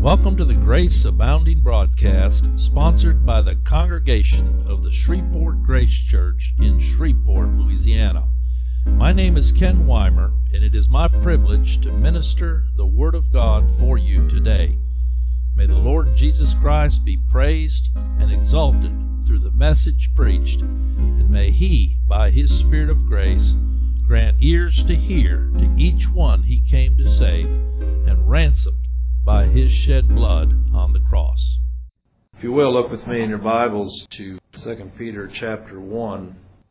Welcome to the Grace Abounding broadcast, sponsored by the congregation of the Shreveport Grace Church in Shreveport, Louisiana. My name is Ken Weimer, and it is my privilege to minister the Word of God for you today. May the Lord Jesus Christ be praised and exalted through the message preached, and may He, by His Spirit of grace, grant ears to hear to each one He came to save, and ransomed by His shed blood on the cross. If you will, look with me in your Bibles to 2 Peter chapter 1.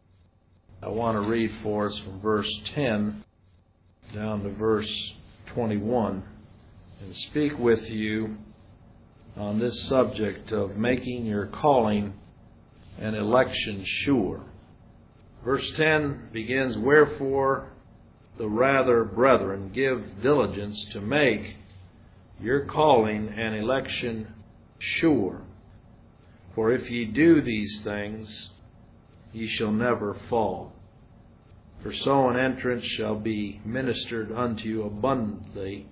I want to read for us from verse 10 down to verse 21 and speak with you on this subject of making your calling and election sure. Verse 10 begins, "Wherefore the rather, brethren, give diligence to make your calling and election sure. For if ye do these things, ye shall never fall. For so an entrance shall be ministered unto you abundantly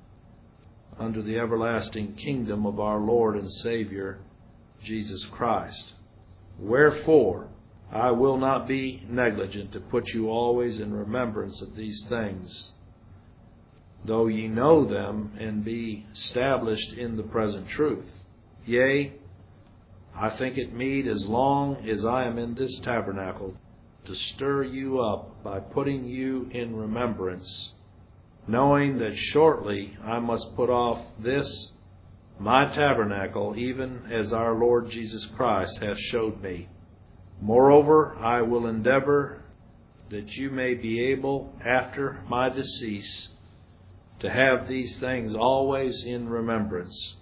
unto the everlasting kingdom of our Lord and Savior, Jesus Christ. Wherefore I will not be negligent to put you always in remembrance of these things, though ye know them, and be established in the present truth. Yea, I think it meet, as long as I am in this tabernacle, to stir you up by putting you in remembrance, knowing that shortly I must put off this my tabernacle, even as our Lord Jesus Christ hath showed me. Moreover, I will endeavor that you may be able, after my decease, to have these things always in remembrance.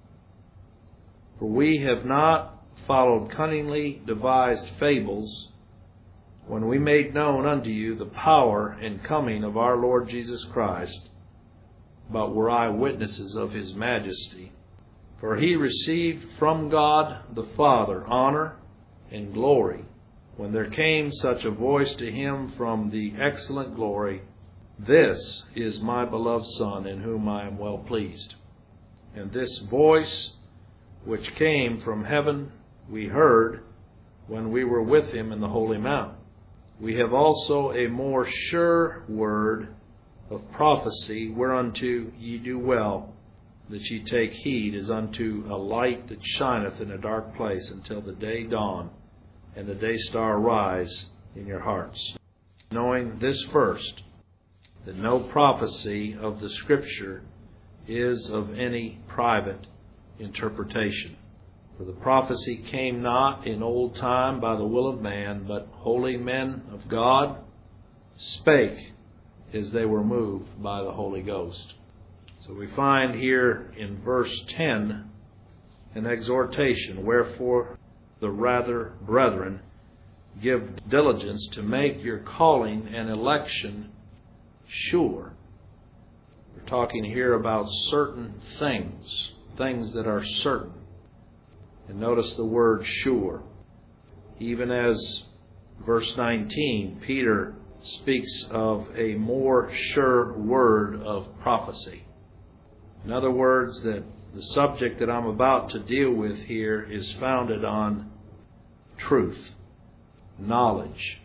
For we have not followed cunningly devised fables, when we made known unto you the power and coming of our Lord Jesus Christ, but were eyewitnesses of His majesty. For He received from God the Father honor and glory, when there came such a voice to Him from the excellent glory, This is my beloved Son, in whom I am well pleased. And this voice which came from heaven we heard when we were with Him in the holy mount. We have also a more sure word of prophecy, whereunto ye do well that ye take heed, as unto a light that shineth in a dark place, until the day dawn and the day star rise in your hearts. Knowing this first, that no prophecy of the Scripture is of any private interpretation. For the prophecy came not in old time by the will of man, but holy men of God spake as they were moved by the Holy Ghost." So we find here in verse 10 an exhortation, "Wherefore the rather, brethren, give diligence to make your calling and election sure." We're talking here about certain things that are certain. And notice the word sure. Even as verse 19, Peter speaks of a more sure word of prophecy. In other words, that the subject that I'm about to deal with here is founded on truth, knowledge,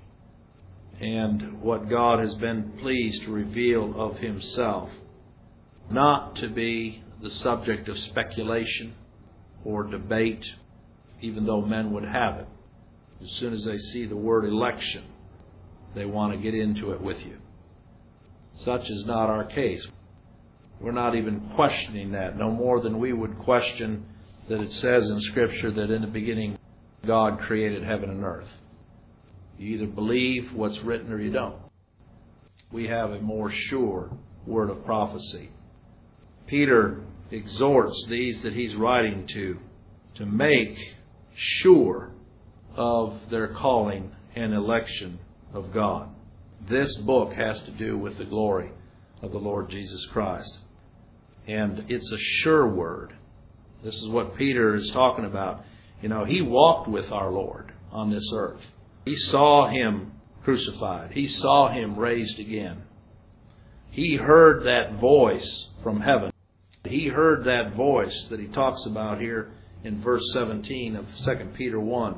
and what God has been pleased to reveal of Himself, not to be the subject of speculation or debate, even though men would have it. As soon as they see the word election, they want to get into it with you. Such is not our case. We're not even questioning that, no more than we would question that it says in Scripture that in the beginning God created heaven and earth. You either believe what's written or you don't. We have a more sure word of prophecy. Peter exhorts these that he's writing to make sure of their calling and election of God. This book has to do with the glory of the Lord Jesus Christ. And it's a sure word. This is what Peter is talking about. You know, he walked with our Lord on this earth. He saw Him crucified. He saw Him raised again. He heard that voice from heaven He heard that voice that he talks about here in verse 17 of 2 Peter 1.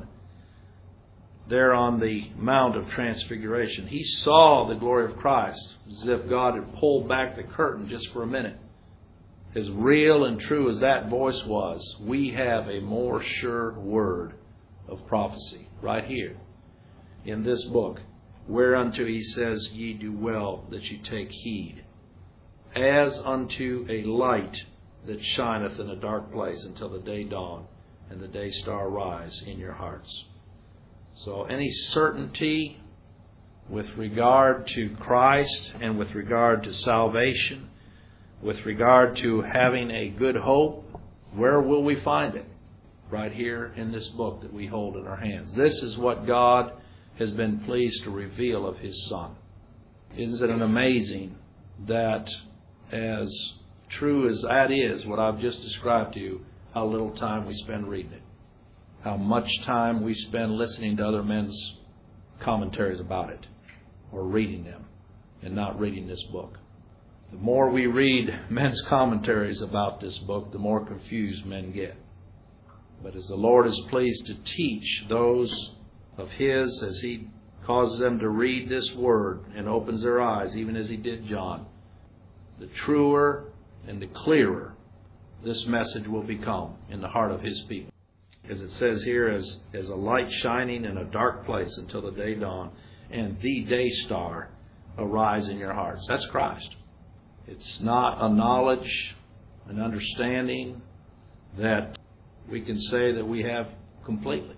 There on the Mount of Transfiguration. He saw the glory of Christ as if God had pulled back the curtain just for a minute. As real and true as that voice was, we have a more sure word of prophecy right here in this book, whereunto he says, ye do well that you take heed, as unto a light that shineth in a dark place until the day dawn and the day star rise in your hearts. So any certainty with regard to Christ and with regard to salvation, with regard to having a good hope, where will we find it? Right here in this book that we hold in our hands. This is what God has been pleased to reveal of His Son. Isn't it amazing that, as true as that is, what I've just described to you, how little time we spend reading it? How much time we spend listening to other men's commentaries about it, or reading them, and not reading this book. The more we read men's commentaries about this book, the more confused men get. But as the Lord is pleased to teach those of His, as He causes them to read this Word and opens their eyes, even as He did John, the truer and the clearer this message will become in the heart of His people. As it says here, as a light shining in a dark place until the day dawn, and the day star arise in your hearts. That's Christ. It's not a knowledge, an understanding that we can say that we have completely.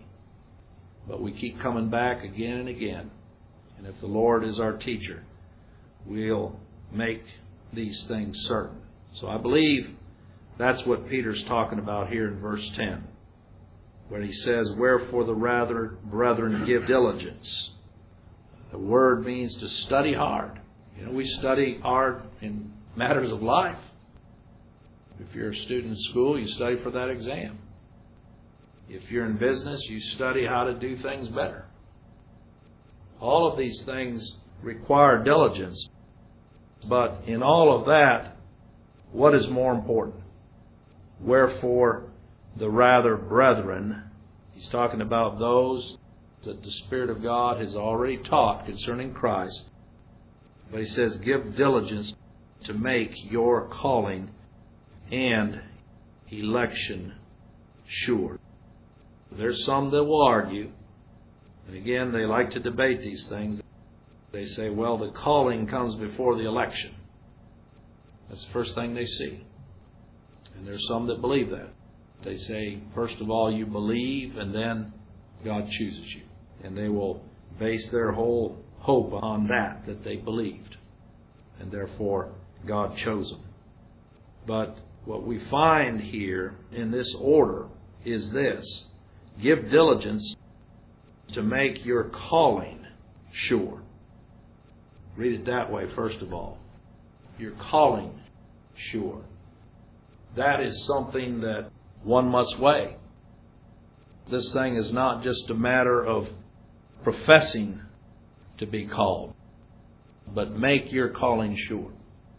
But we keep coming back again and again. And if the Lord is our teacher, we'll make these things certain. So I believe that's what Peter's talking about here in verse 10. When he says, wherefore the rather, brethren, give diligence. The word means to study hard. You know, we study hard in matters of life. If you're a student in school, you study for that exam. If you're in business, you study how to do things better. All of these things require diligence. But in all of that, what is more important? Wherefore the rather, brethren, he's talking about those that the Spirit of God has already taught concerning Christ. But he says, give diligence to make your calling and election sure. There's some that will argue, and again, they like to debate these things. They say, well, the calling comes before the election. That's the first thing they see. And there's some that believe that. They say, first of all, you believe, and then God chooses you. And they will base their whole hope on that they believed. And therefore, God chose them. But what we find here in this order is this. Give diligence to make your calling sure. Read it that way, first of all. Your calling sure. That is something that one must weigh. This thing is not just a matter of professing to be called, but make your calling sure.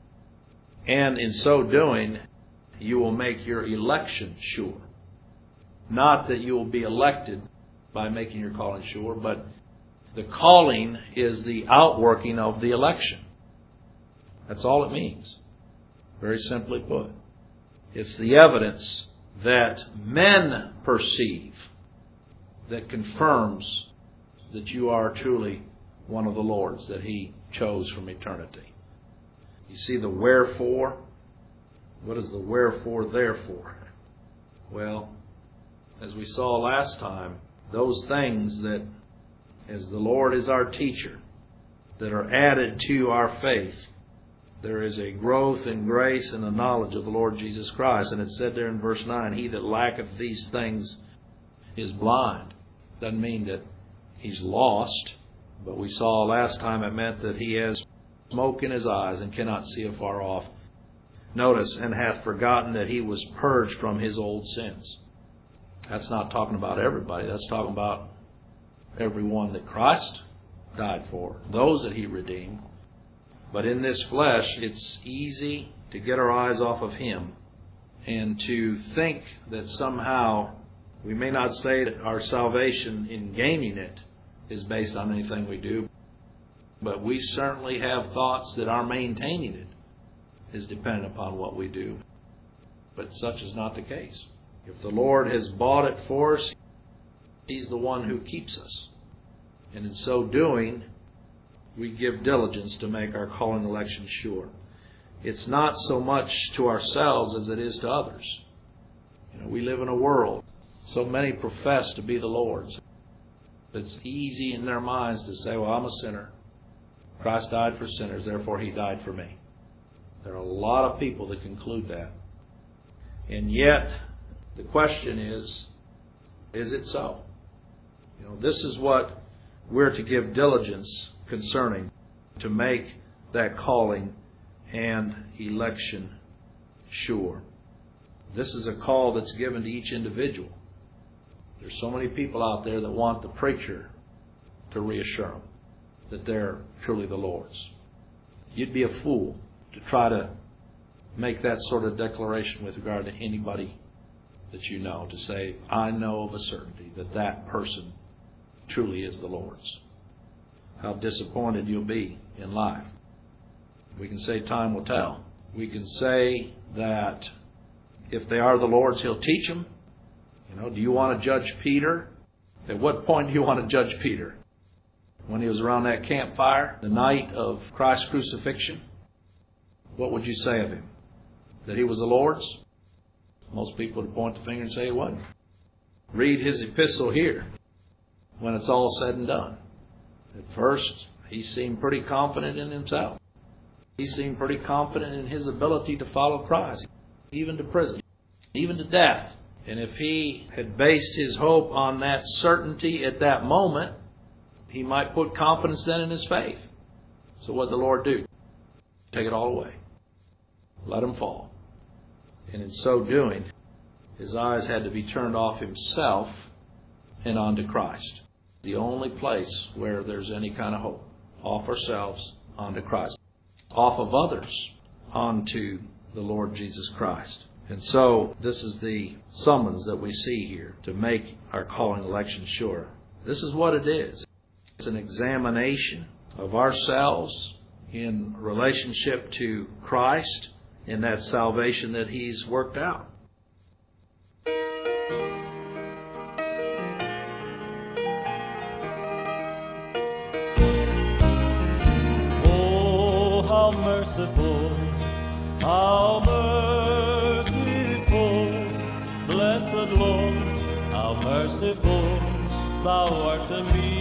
And in so doing, you will make your election sure. Not that you will be elected by making your calling sure, but the calling is the outworking of the election. That's all it means. Very simply put. It's the evidence that men perceive that confirms that you are truly one of the Lord's that He chose from eternity. You see the wherefore? What is the wherefore therefore? Well, as we saw last time, those things that, as the Lord is our teacher, that are added to our faith, there is a growth in grace and the knowledge of the Lord Jesus Christ. And it said there in verse 9, he that lacketh these things is blind. Doesn't mean that he's lost, but we saw last time it meant that he has smoke in his eyes and cannot see afar off. Notice, and hath forgotten that he was purged from his old sins. That's not talking about everybody. That's talking about everyone that Christ died for, those that He redeemed. But in this flesh, it's easy to get our eyes off of Him And to think that somehow, we may not say that our salvation in gaining it is based on anything we do, but we certainly have thoughts that our maintaining it is dependent upon what we do. But such is not the case. If the Lord has bought it for us, He's the one who keeps us. And in so doing, we give diligence to make our calling election sure. It's not so much to ourselves as it is to others. We live in a world, so many profess to be the Lord's. It's easy in their minds to say, well, I'm a sinner. Christ died for sinners, therefore He died for me. There are a lot of people that conclude that. And yet, the question is it so? This is what we're to give diligence concerning, to make that calling and election sure. This is a call that's given to each individual. There's so many people out there that want the preacher to reassure them that they're truly the Lord's. You'd be a fool to try to make that sort of declaration with regard to anybody that you know, to say, I know of a certainty that that person truly is the Lord's. How disappointed you'll be in life. We can say time will tell. We can say that if they are the Lord's, He'll teach them. Do you want to judge Peter? At what point do you want to judge Peter? When he was around that campfire, the night of Christ's crucifixion? What would you say of him? That he was the Lord's? Most people would point the finger and say he wasn't. Read his epistle here when it's all said and done. At first, he seemed pretty confident in himself. He seemed pretty confident in his ability to follow Christ, even to prison, even to death. And if he had based his hope on that certainty at that moment, he might put confidence then in his faith. So what did the Lord do? Take it all away. Let him fall. And in so doing, his eyes had to be turned off himself and onto Christ. The only place where there's any kind of hope. Off ourselves, onto Christ. Off of others, onto the Lord Jesus Christ. And so, this is the summons that we see here to make our calling election sure. This is what it is. It's an examination of ourselves in relationship to Christ in that salvation that He's worked out. Oh, how merciful, how merciful, blessed Lord, how merciful Thou art to me.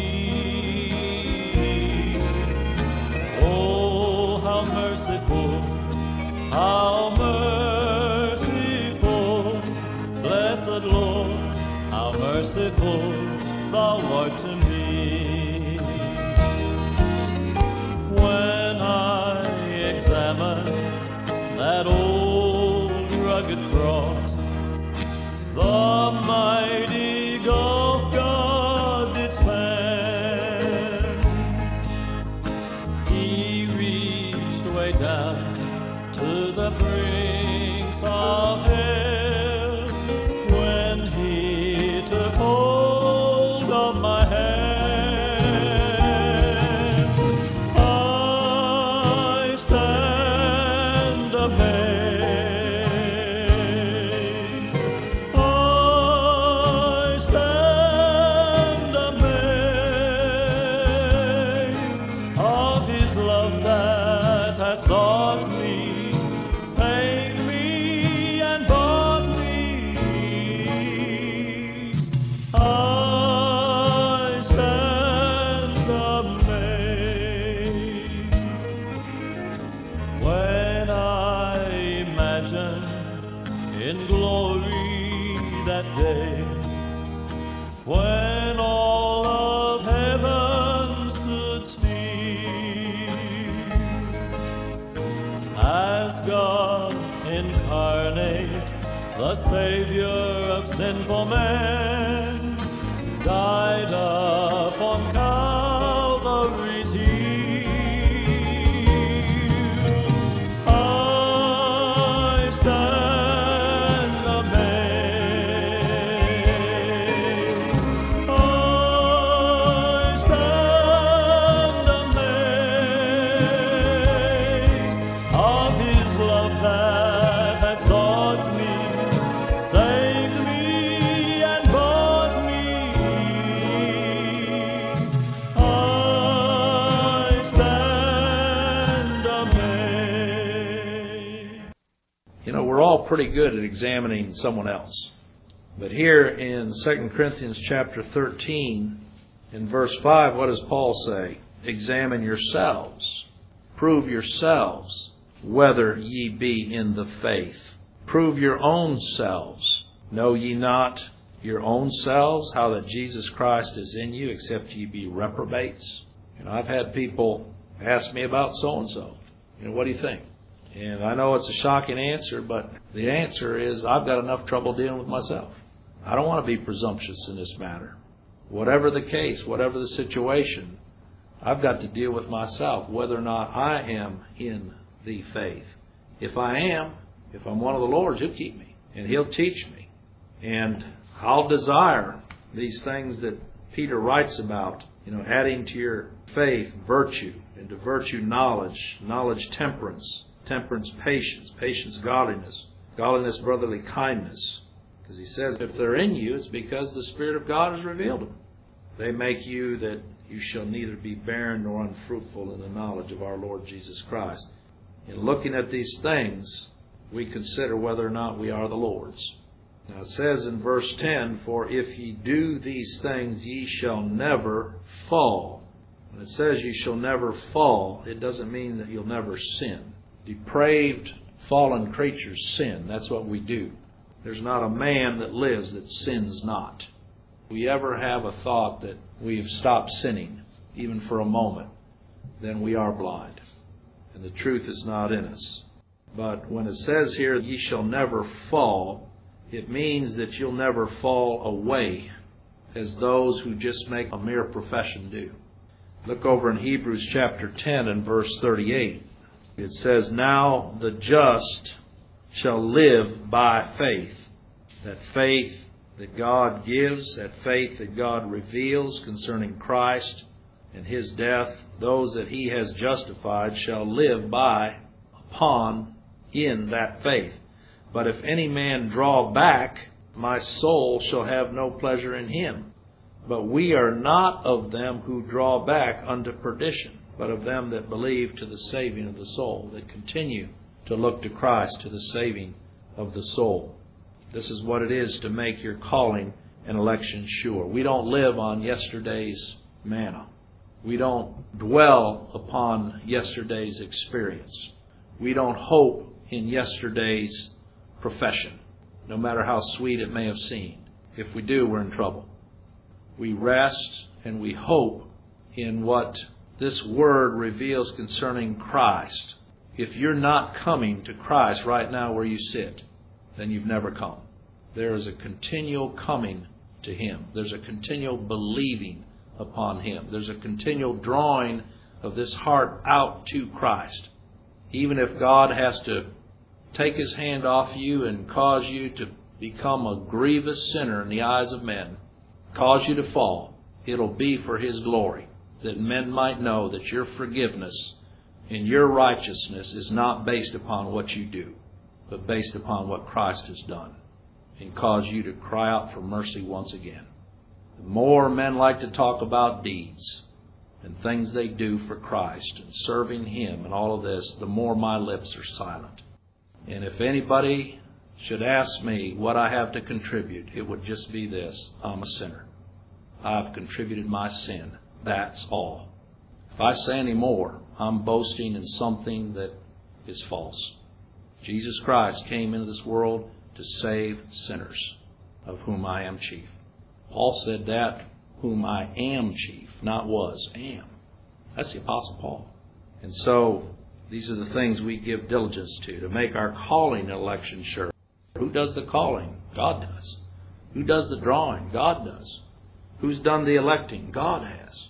Oh, how merciful, how merciful, blessed Lord, how merciful Thou art to me. When I examine that old rugged cross, the mighty gulf God did span, He reached way down to the brinks of hell when He took hold of my hand. I stand amazed. I stand amazed of His love that has sought me, saved me, and bought me. I stand amazed when I imagine in glory that day when all of heaven stood still, as God incarnate, the Savior of sinful man, died upon Calvary's hill. I stand pretty good at examining someone else. But here in 2 Corinthians chapter 13, in verse 5, what does Paul say? Examine yourselves. Prove yourselves whether ye be in the faith. Prove your own selves. Know ye not your own selves how that Jesus Christ is in you, except ye be reprobates? I've had people ask me about so-and-so. What do you think? And I know it's a shocking answer, but the answer is I've got enough trouble dealing with myself. I don't want to be presumptuous in this matter. Whatever the case, whatever the situation, I've got to deal with myself, whether or not I am in the faith. If I am, if I'm one of the Lord's, He'll keep me and He'll teach me. And I'll desire these things that Peter writes about, adding to your faith virtue, and to virtue knowledge, knowledge temperance, temperance patience, patience godliness, godliness brotherly kindness. Because he says if they're in you, it's because the Spirit of God has revealed them. They make you that you shall neither be barren nor unfruitful in the knowledge of our Lord Jesus Christ. In looking at these things, we consider whether or not we are the Lord's. Now it says in verse 10, for if ye do these things, ye shall never fall. When it says you shall never fall, it doesn't mean that you'll never sin. Depraved, fallen creatures sin. That's what we do. There's not a man that lives that sins not. If we ever have a thought that we have stopped sinning, even for a moment, then we are blind. And the truth is not in us. But when it says here, ye shall never fall, it means that you'll never fall away as those who just make a mere profession do. Look over in Hebrews chapter 10 and verse 38. It says, now the just shall live by faith. That faith that God gives, that faith that God reveals concerning Christ and His death, those that He has justified shall live in that faith. But if any man draw back, my soul shall have no pleasure in him. But we are not of them who draw back unto perdition, but of them that believe to the saving of the soul, that continue to look to Christ to the saving of the soul. This is what it is to make your calling and election sure. We don't live on yesterday's manna. We don't dwell upon yesterday's experience. We don't hope in yesterday's profession, no matter how sweet it may have seemed. If we do, we're in trouble. We rest and we hope in what this Word reveals concerning Christ. If you're not coming to Christ right now where you sit, then you've never come. There is a continual coming to Him. There's a continual believing upon Him. There's a continual drawing of this heart out to Christ. Even if God has to take His hand off you and cause you to become a grievous sinner in the eyes of men, cause you to fall, it'll be for His glory, that men might know that your forgiveness and your righteousness is not based upon what you do, but based upon what Christ has done, and cause you to cry out for mercy once again. The more men like to talk about deeds and things they do for Christ and serving Him and all of this, the more my lips are silent. And if anybody should ask me what I have to contribute, it would just be this: I'm a sinner. I've contributed my sin. That's all. If I say any more, I'm boasting in something that is false. Jesus Christ came into this world to save sinners, of whom I am chief. Paul said that, whom I am chief, not was, am. That's the Apostle Paul. And so these are the things we give diligence to make our calling and election sure. Who does the calling? God does. Who does the drawing? God does. Who's done the electing? God has.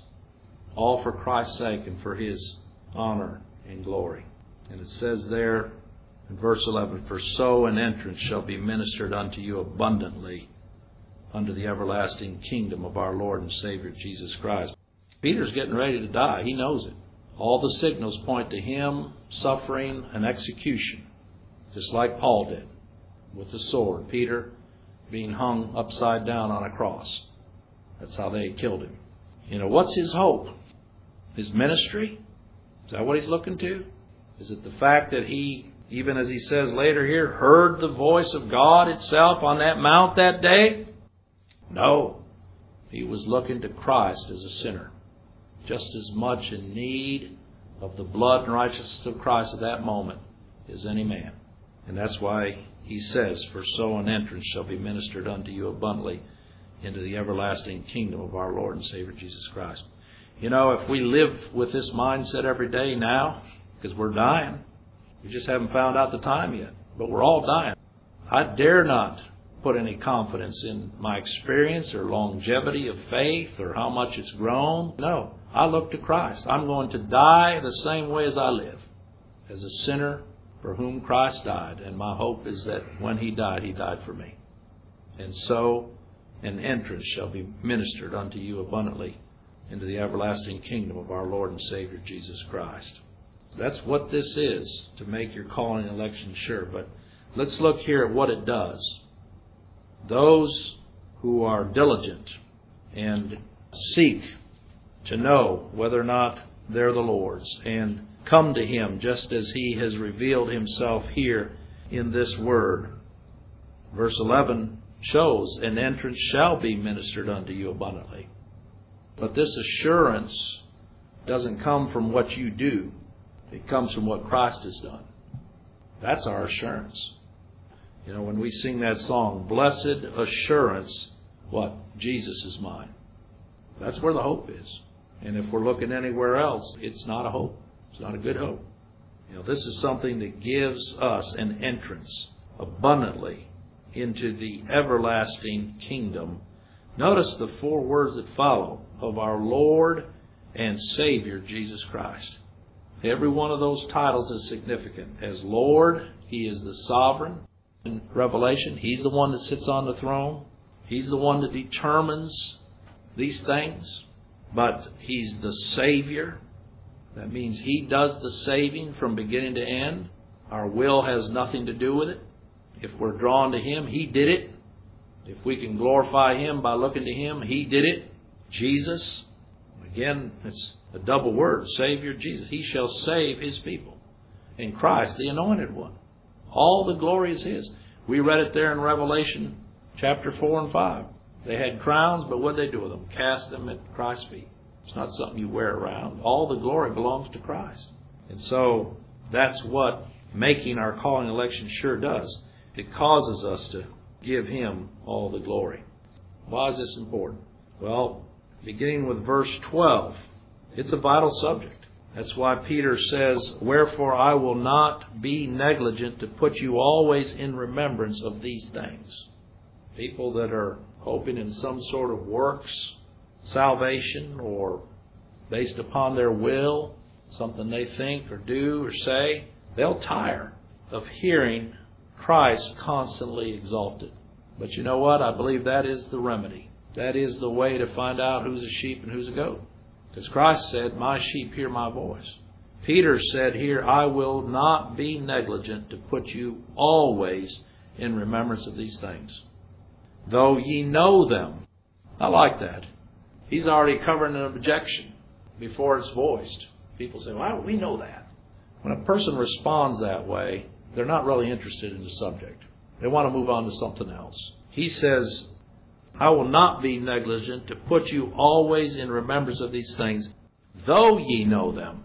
All for Christ's sake and for His honor and glory. And it says there in verse 11, for so an entrance shall be ministered unto you abundantly unto the everlasting kingdom of our Lord and Savior Jesus Christ. Peter's getting ready to die. He knows it. All the signals point to him suffering an execution, just like Paul did with the sword. Peter being hung upside down on a cross. That's how they killed him. What's his hope? His ministry? Is that what he's looking to? Is it the fact that he even as he says later here, heard the voice of God itself on that mount that day? No. He was looking to Christ as a sinner, just as much in need of the blood and righteousness of Christ at that moment as any man. And that's why he says, for so an entrance shall be ministered unto you abundantly into the everlasting kingdom of our Lord and Savior Jesus Christ. You know, if we live with this mindset every day now, because we're dying, we just haven't found out the time yet, but we're all dying. I dare not put any confidence in my experience or longevity of faith or how much it's grown. No, I look to Christ. I'm going to die the same way as I live, as a sinner for whom Christ died. And my hope is that when He died for me. And so an entrance shall be ministered unto you abundantly into the everlasting kingdom of our Lord and Savior Jesus Christ. That's what this is, to make your calling and election sure. But let's look here at what it does. Those who are diligent and seek to know whether or not they're the Lord's and come to Him just as He has revealed Himself here in this word. Verse 11 shows, an entrance shall be ministered unto you abundantly. But this assurance doesn't come from what you do. It comes from what Christ has done. That's our assurance. You know, when we sing that song, blessed assurance, what? Jesus is mine. That's where the hope is. And if we're looking anywhere else, it's not a hope. It's not a good hope. You know, this is something that gives us an entrance abundantly into the everlasting kingdom. Notice the four words that follow, of our Lord and Savior Jesus Christ. Every one of those titles is significant. As Lord, He is the sovereign. In Revelation, He's the one that sits on the throne. He's the one that determines these things. But He's the Savior. That means He does the saving from beginning to end. Our will has nothing to do with it. If we're drawn to Him, He did it. If we can glorify Him by looking to Him, He did it. Jesus, again, it's a double word, Savior, Jesus. He shall save His people. In Christ, the Anointed One. All the glory is His. We read it there in Revelation chapter 4 and 5. They had crowns, but what did they do with them? Cast them at Christ's feet. It's not something you wear around. All the glory belongs to Christ. And so that's what making our calling election sure does. It causes us to give Him all the glory. Why is this important? Well, beginning with verse 12, it's a vital subject. That's why Peter says, wherefore I will not be negligent to put you always in remembrance of these things. People that are hoping in some sort of works salvation or based upon their will, something they think or do or say, they'll tire of hearing Christ constantly exalted. But you know what? I believe that is the remedy. That is the way to find out who's a sheep and who's a goat. Because Christ said, my sheep hear my voice. Peter said here, I will not be negligent to put you always in remembrance of these things, though ye know them. I like that. He's already covering an objection before it's voiced. People say, well, we know that. When a person responds that way, they're not really interested in the subject. They want to move on to something else. He says, I will not be negligent to put you always in remembrance of these things, though ye know them,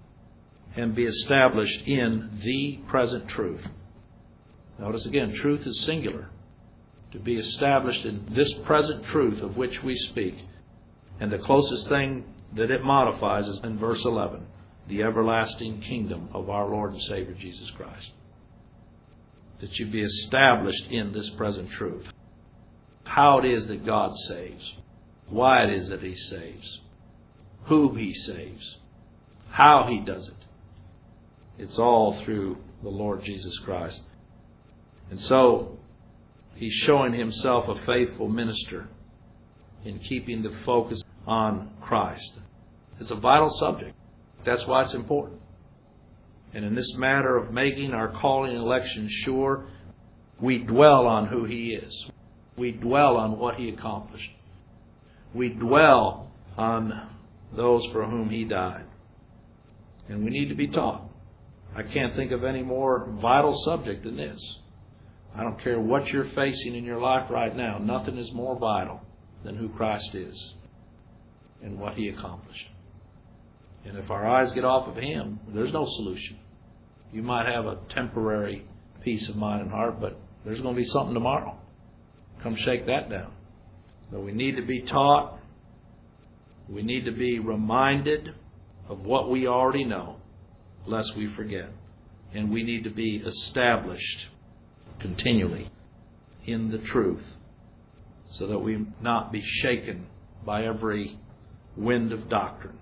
and be established in the present truth. Notice again, truth is singular. To be established in this present truth of which we speak. And the closest thing that it modifies is in verse 11, the everlasting kingdom of our Lord and Savior Jesus Christ. That you be established in this present truth. How it is that God saves. Why it is that He saves. Who He saves. How He does it. It's all through the Lord Jesus Christ. And so, He's showing Himself a faithful minister in keeping the focus on Christ. It's a vital subject. That's why it's important. And in this matter of making our calling and election sure, we dwell on who He is. We dwell on what He accomplished. We dwell on those for whom He died. And we need to be taught. I can't think of any more vital subject than this. I don't care what you're facing in your life right now. Nothing is more vital than who Christ is and what He accomplished. And if our eyes get off of Him, there's no solution. You might have a temporary peace of mind and heart, but there's going to be something tomorrow. Come shake that down. So we need to be taught. We need to be reminded of what we already know, lest we forget. And we need to be established continually in the truth, so that we not be shaken by every wind of doctrine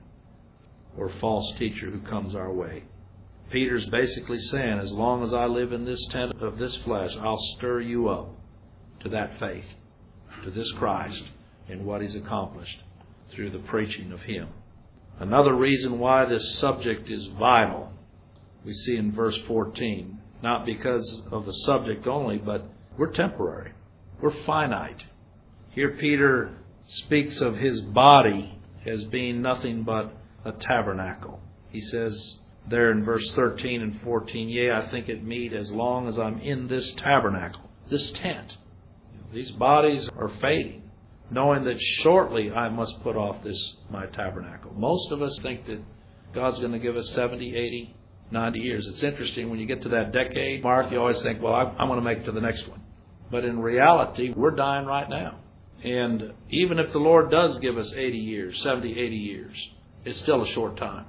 or false teacher who comes our way. Peter's basically saying, as long as I live in this tent of this flesh, I'll stir you up to that faith, to this Christ and what He's accomplished through the preaching of Him. Another reason why this subject is vital, we see in verse 14, not because of the subject only, but we're temporary. We're finite. Here Peter speaks of his body as being nothing but a tabernacle. He says there in verse 13 and 14, yea, I think it meet as long as I'm in this tabernacle, this tent. These bodies are fading, knowing that shortly I must put off this my tabernacle. Most of us think that God's going to give us 70, 80, 90 years. It's interesting, when you get to that decade mark, you always think, well, I'm going to make it to the next one. But in reality, we're dying right now. And even if the Lord does give us 80 years, 70, 80 years, it's still a short time.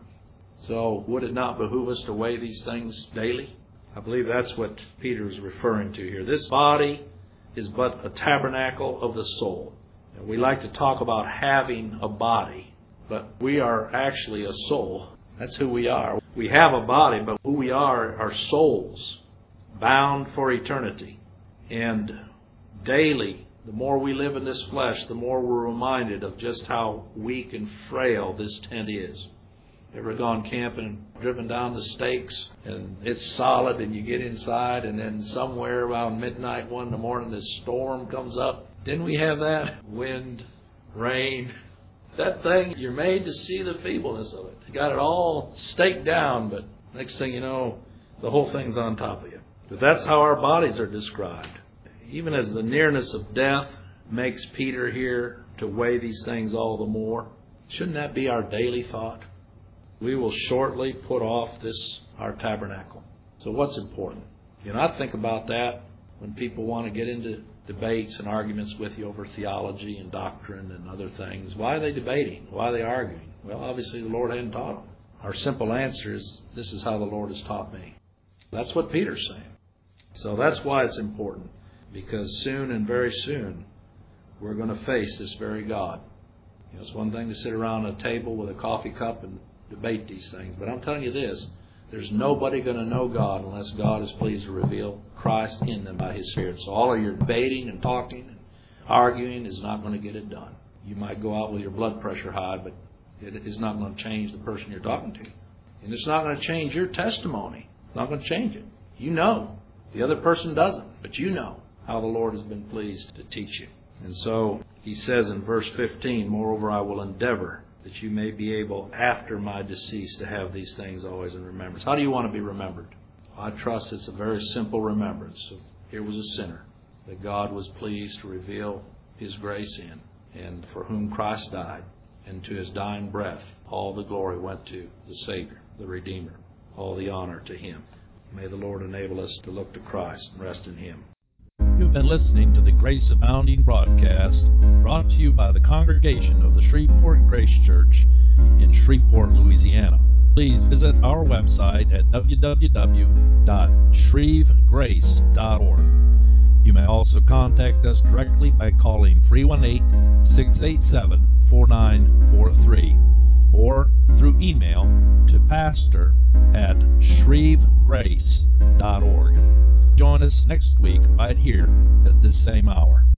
So would it not behoove us to weigh these things daily? I believe that's what Peter is referring to here. This body is but a tabernacle of the soul. And we like to talk about having a body, but we are actually a soul. That's who we are. We have a body, but who we are souls, bound for eternity. And daily, the more we live in this flesh, the more we're reminded of just how weak and frail this tent is. Ever gone camping and driven down the stakes, and it's solid, and you get inside, and then somewhere around midnight one in the morning, this storm comes up? Didn't we have that? Wind, rain. That thing, you're made to see the feebleness of it. You got it all staked down, but next thing you know, the whole thing's on top of you. But that's how our bodies are described. Even as the nearness of death makes Peter here to weigh these things all the more, shouldn't that be our daily thought? We will shortly put off this, our tabernacle. So what's important? I think about that when people want to get into debates and arguments with you over theology and doctrine and other things. Why are they debating? Why are they arguing? Well, obviously the Lord hadn't taught them. Our simple answer is, this is how the Lord has taught me. That's what Peter's saying. So that's why it's important, because soon and very soon we're going to face this very God. It's one thing to sit around a table with a coffee cup and debate these things, but I'm telling you this, there's nobody going to know God unless God is pleased to reveal Christ in them by His Spirit. So all of your debating and talking and arguing is not going to get it done. You might go out with your blood pressure high, but it is not going to change the person you're talking to. And it's not going to change your testimony. It's not going to change it. You know. The other person doesn't, but you know how the Lord has been pleased to teach you. And so he says in verse 15, moreover, I will endeavor that you may be able, after my decease, to have these things always in remembrance. How do you want to be remembered? I trust it's a very simple remembrance. So here was a sinner that God was pleased to reveal His grace in, and for whom Christ died, and to His dying breath, all the glory went to the Savior, the Redeemer, all the honor to Him. May the Lord enable us to look to Christ and rest in Him. You've been listening to the Grace Abounding broadcast, brought to you by the congregation of the Shreveport Grace Church in Shreveport, Louisiana. Please visit our website at www.shrevegrace.org. You may also contact us directly by calling 318-687-4943 or through email to pastor@shrevegrace.org. Join us next week right here at this same hour.